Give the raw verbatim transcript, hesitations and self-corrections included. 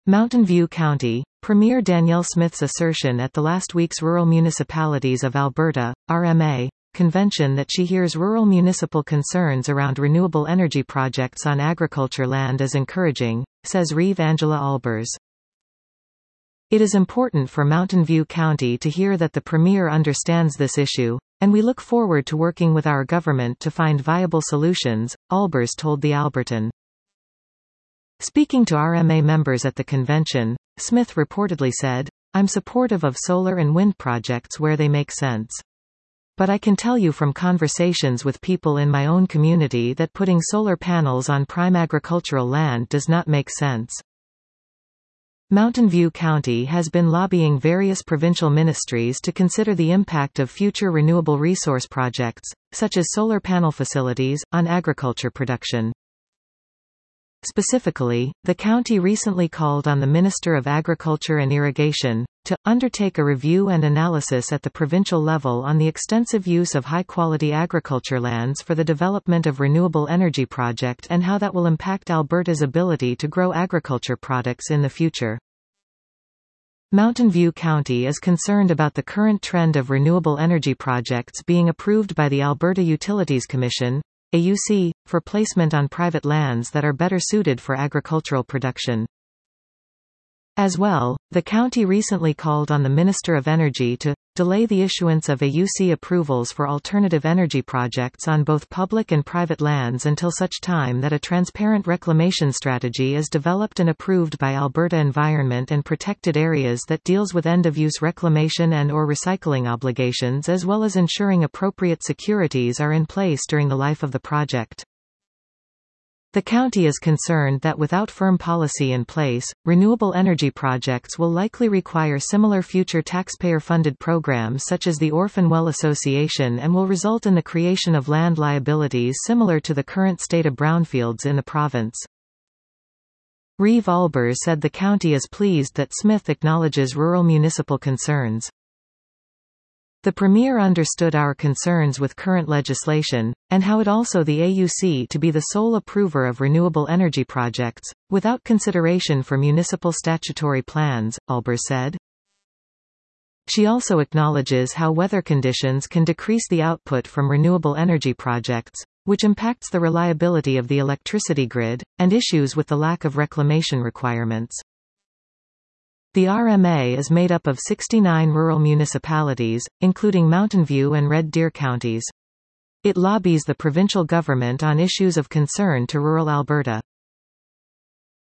Mountain View County, Premier Danielle Smith's assertion at the last week's Rural Municipalities of Alberta, R M A, convention that she hears rural municipal concerns around renewable energy projects on agriculture land is encouraging, says Reeve Angela Albers. It is important for Mountain View County to hear that the Premier understands this issue, and we look forward to working with our government to find viable solutions, Albers told the Albertan. Speaking to R M A members at the convention, Smith reportedly said, "I'm supportive of solar and wind projects where they make sense. But I can tell you from conversations with people in my own community that putting solar panels on prime agricultural land does not make sense." Mountain View County has been lobbying various provincial ministries to consider the impact of future renewable resource projects, such as solar panel facilities, on agriculture production. Specifically, the county recently called on the Minister of Agriculture and Irrigation to undertake a review and analysis at the provincial level on the extensive use of high-quality agriculture lands for the development of renewable energy project and how that will impact Alberta's ability to grow agriculture products in the future. Mountain View County is concerned about the current trend of renewable energy projects being approved by the Alberta Utilities Commission, A U C, for placement on private lands that are better suited for agricultural production. As well, the county recently called on the Minister of Energy to delay the issuance of A U C approvals for alternative energy projects on both public and private lands until such time that a transparent reclamation strategy is developed and approved by Alberta Environment and Protected Areas that deals with end-of-use reclamation and or recycling obligations, as well as ensuring appropriate securities are in place during the life of the project. The county is concerned that without firm policy in place, renewable energy projects will likely require similar future taxpayer-funded programs such as the Orphan Well Association and will result in the creation of land liabilities similar to the current state of brownfields in the province. Reeve Albers said the county is pleased that Smith acknowledges rural municipal concerns. The Premier understood our concerns with current legislation, and how it also the A U C to be the sole approver of renewable energy projects, without consideration for municipal statutory plans, Albers said. She also acknowledges how weather conditions can decrease the output from renewable energy projects, which impacts the reliability of the electricity grid, and issues with the lack of reclamation requirements. The R M A is made up of sixty-nine rural municipalities, including Mountain View and Red Deer counties. It lobbies the provincial government on issues of concern to rural Alberta.